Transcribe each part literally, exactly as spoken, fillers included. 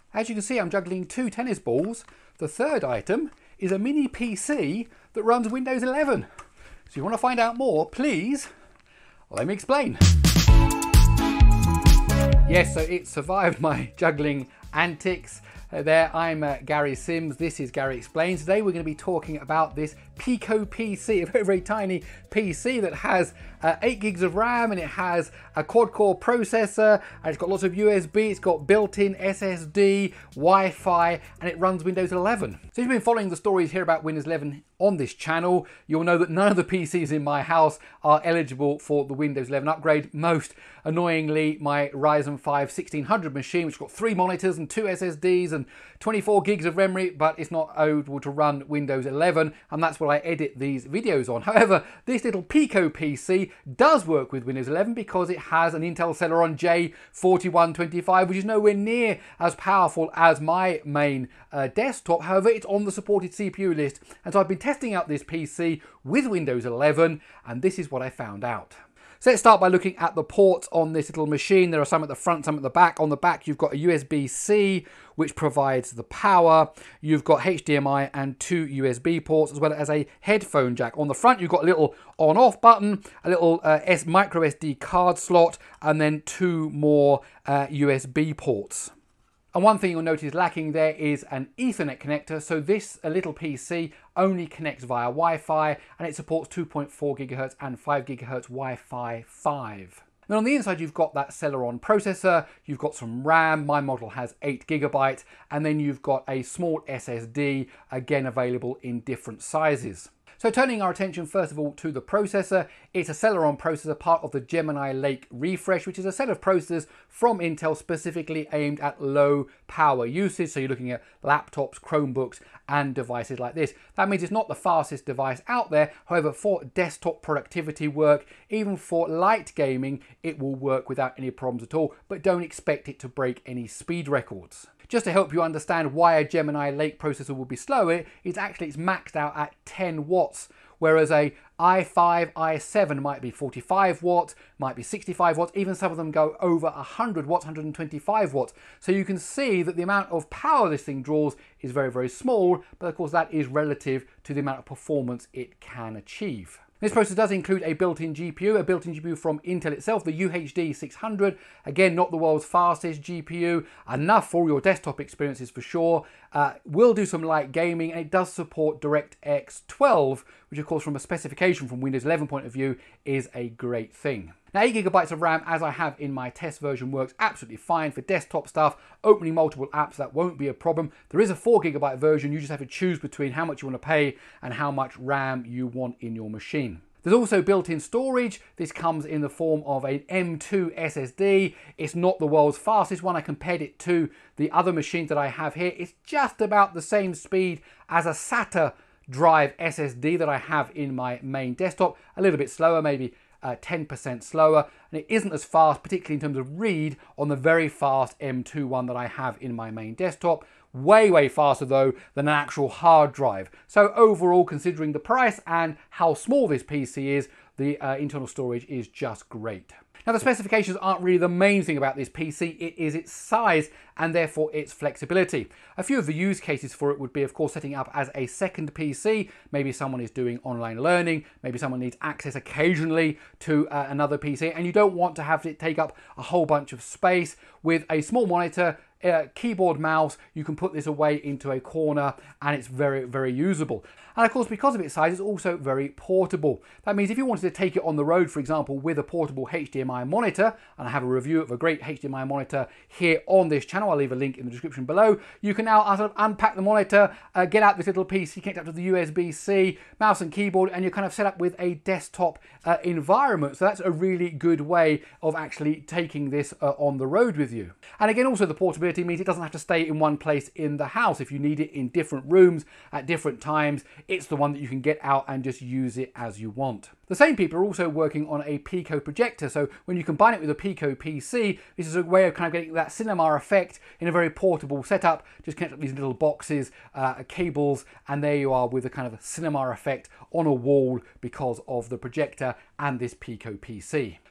As you can see, I'm juggling two tennis balls. The third item is a mini P C that runs Windows eleven. So if you want to find out more, please, let me explain. Yes, so it survived my juggling antics. Uh, there, I'm uh, Gary Sims, this is Gary Explains. Today we're going to be talking about this Pico P C, a very, very tiny P C that has uh, eight gigs of RAM, and it has a quad-core processor, and it's got lots of U S B, it's got built-in S S D, Wi-Fi, and it runs Windows eleven. So if you've been following the stories here about Windows eleven on this channel, you'll know that none of the P Cs in my house are eligible for the Windows eleven upgrade. Most annoyingly, my Ryzen five sixteen hundred machine, which has got three monitors and two S S Ds and twenty-four gigs of memory, but it's not able to run Windows eleven, and that's what I edit these videos on. However, this little Pico P C does work with Windows eleven because it has an Intel Celeron J forty-one twenty-five, which is nowhere near as powerful as my main uh, desktop. However, it's on the supported C P U list, and so I've been testing out this P C with Windows eleven, and this is what I found out. So let's start by looking at the ports on this little machine. There are some at the front, some at the back. On the back, you've got a U S B C, which provides the power. You've got H D M I and two U S B ports, as well as a headphone jack. On the front, you've got a little on-off button, a little uh, S micro S D card slot, and then two more uh, U S B ports. And one thing you'll notice lacking there is an Ethernet connector. So this a little P C only connects via Wi-Fi, and it supports two point four gigahertz and five gigahertz Wi-Fi five. Then on the inside, you've got that Celeron processor, you've got some RAM, my model has eight gigabytes, and then you've got a small S S D, again available in different sizes. So turning our attention first of all to the processor, it's a Celeron processor, part of the Gemini Lake refresh, which is a set of processors from Intel specifically aimed at low power usage. So you're looking at laptops, Chromebooks, and devices like this. That means it's not the fastest device out there. However, for desktop productivity work, even for light gaming, it will work without any problems at all, but don't expect it to break any speed records. Just to help you understand why a Gemini Lake processor will be slower, it's actually it's maxed out at ten watts, whereas a i five, i seven might be forty-five watts, might be sixty-five watts, even some of them go over one hundred watts, one hundred twenty-five watts. So you can see that the amount of power this thing draws is very, very small, but of course that is relative to the amount of performance it can achieve. This processor does include a built-in G P U, a built-in G P U from Intel itself, the U H D six hundred. Again, not the world's fastest G P U, enough for your desktop experiences for sure. Uh, will do some light gaming, and it does support DirectX twelve, which of course from a specification from Windows eleven point of view is a great thing. Now, eight gigabytes of RAM, as I have in my test version, works absolutely fine for desktop stuff. Opening multiple apps, that won't be a problem. There is a four gigabyte version. You just have to choose between how much you want to pay and how much RAM you want in your machine. There's also built-in storage. This comes in the form of an M two S S D. It's not the world's fastest one. I compared it to the other machines that I have here. It's just about the same speed as a SATA drive S S D that I have in my main desktop. A little bit slower, maybe Uh, ten percent slower, and it isn't as fast, particularly in terms of read, on the very fast M two one that I have in my main desktop. Way, way faster though than an actual hard drive. So overall, considering the price and how small this P C is, the uh, internal storage is just great. Now, the specifications aren't really the main thing about this P C, it is its size and therefore its flexibility. A few of the use cases for it would be, of course, setting up as a second P C. Maybe someone is doing online learning, maybe someone needs access occasionally to uh, another P C, and you don't want to have it take up a whole bunch of space. With a small monitor, uh, keyboard, mouse, you can put this away into a corner, and it's very, very usable. And of course, because of its size, it's also very portable. That means if you wanted to take it on the road, for example, with a portable H D M I monitor, and I have a review of a great H D M I monitor here on this channel, I'll leave a link in the description below, you can now sort of unpack the monitor, uh, get out this little P C, connect up to the U S B C, mouse and keyboard, and you're kind of set up with a desktop uh, environment. So that's a really good way of actually taking this uh, on the road with you. And again, also the portability means it doesn't have to stay in one place in the house. If you need it in different rooms at different times, it's the one that you can get out and just use it as you want. The same people are also working on a Pico projector, so when you combine it with a Pico P C, this is a way of kind of getting that cinema effect in a very portable setup. Just connect up these little boxes, uh, cables, and there you are with a kind of cinema effect on a wall because of the projector and this Pico P C.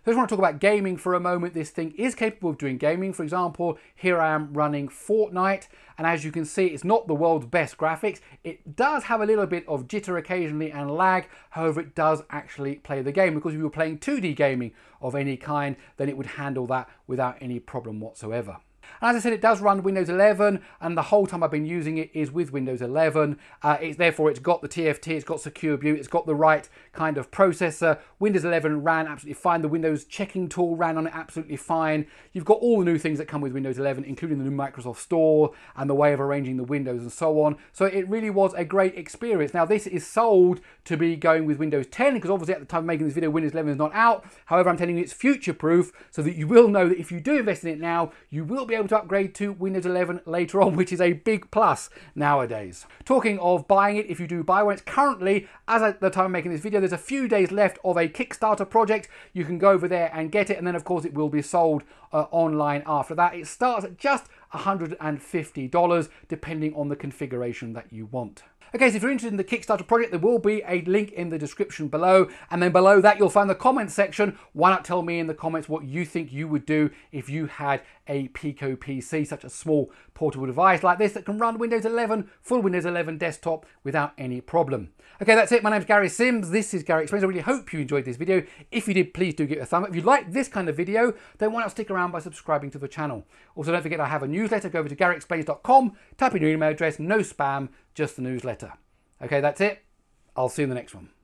I just want to talk about gaming for a moment. This thing is capable of doing gaming. For example, here I am running Fortnite, and as you can see, it's not the world's best graphics. It does have a little bit of jitter occasionally and lag. However, it does actually play the game, because if you were playing two D gaming of any kind, then it would handle that without any problem whatsoever. And as I said, it does run Windows eleven, and the whole time I've been using it is with Windows eleven. Uh, it's therefore it's got the T F T, it's got Secure Boot, it's got the right kind of processor. Windows eleven ran absolutely fine. The Windows checking tool ran on it absolutely fine. You've got all the new things that come with Windows eleven, including the new Microsoft Store and the way of arranging the windows and so on. So it really was a great experience. Now, this is sold to be going with Windows ten, because obviously at the time of making this video, Windows eleven is not out. However, I'm telling you it's future-proof, so that you will know that if you do invest in it now, you will be able to upgrade to Windows eleven later on, which is a big plus nowadays. Talking of buying it, if you do buy one, it's currently, as at the time of making this video, there's a few days left of a Kickstarter project. You can go over there and get it, and then of course it will be sold uh, online after that. It starts at just one hundred fifty dollars, depending on the configuration that you want. Okay, so if you're interested in the Kickstarter project, there will be a link in the description below, and then below that you'll find the comments section. Why not tell me in the comments what you think you would do if you had a Pico P C, such a small portable device like this that can run Windows eleven, full Windows eleven desktop without any problem. Okay, that's it. My name's Gary Sims. This is Gary Explains. I really hope you enjoyed this video. If you did, please do give it a thumb up. If you like this kind of video, then why not stick around by subscribing to the channel. Also, don't forget I have a newsletter. Go over to gary explains dot com, type in your email address, no spam, just the newsletter. Okay, that's it. I'll see you in the next one.